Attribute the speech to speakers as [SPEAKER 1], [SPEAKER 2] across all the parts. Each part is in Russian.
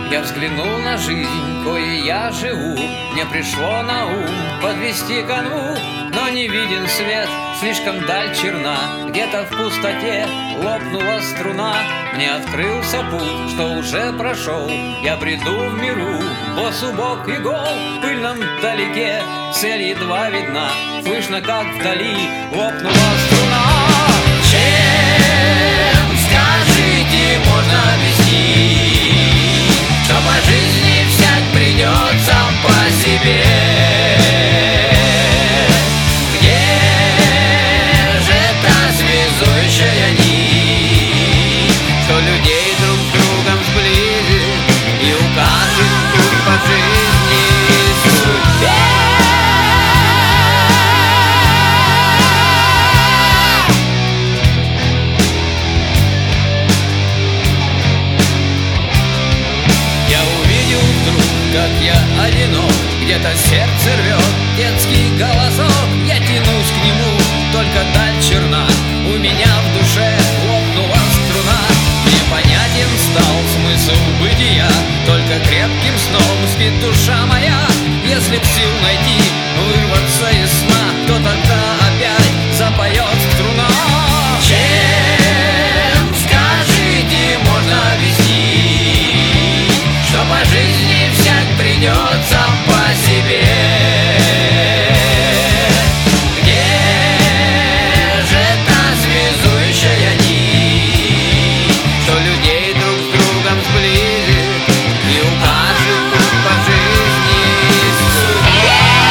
[SPEAKER 1] Я взглянул на жизнь, кое я живу. Мне пришло на ум подвести канву, но не виден свет, слишком даль черна. Где-то в пустоте лопнула струна. Мне открылся путь, что уже прошел. Я бреду в миру, босс убог и гол. В пыльном вдалеке цель едва видна. Слышно, как вдали лопнула струна. Чем, скажите, можно объяснить, что по жизни всяк придет сам по себе? Где же та связующая нить, что людей друг с другом сблизит и укажет путь по жизни и судьбе? Как я одинок, где-то сердце рвет детский голосок. Я тянусь к нему, только даль черна. У меня в душе лопнула струна. Мне понятен стал смысл бытия, только крепким сном спит душа моя. Если б сил найти, вырваться из сна, то тогда опять запоет струна. Чем, скажите, можно объяснить, что по жизни всяк придет сам по себе? Где же та связующая нить, что людей друг с другом сблизит и укажет путь по жизни и судьбе?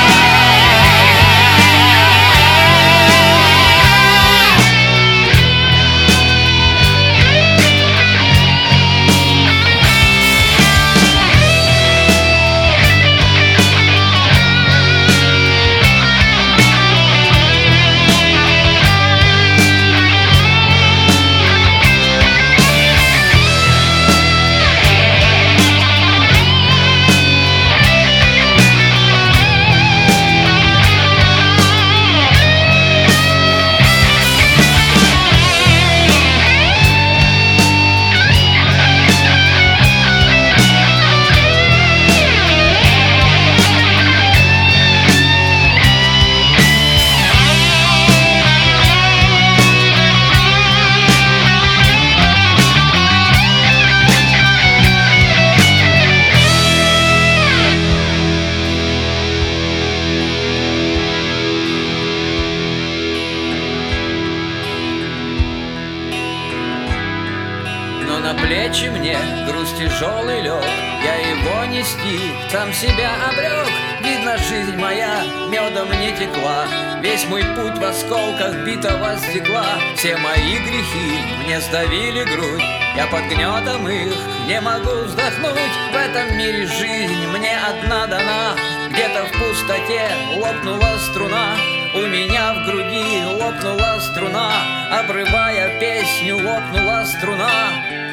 [SPEAKER 1] Но на плечи мне груз тяжелый лег, я его нести сам себя обрек. Видно, жизнь моя медом не текла, весь мой путь в осколках битого стекла. Все мои грехи мне сдавили грудь, я под гнетом их не могу вздохнуть. В этом мире жизнь мне одна дана, где-то в пустоте лопнула струна. У меня в груди лопнула струна, обрывая песню, лопнула струна.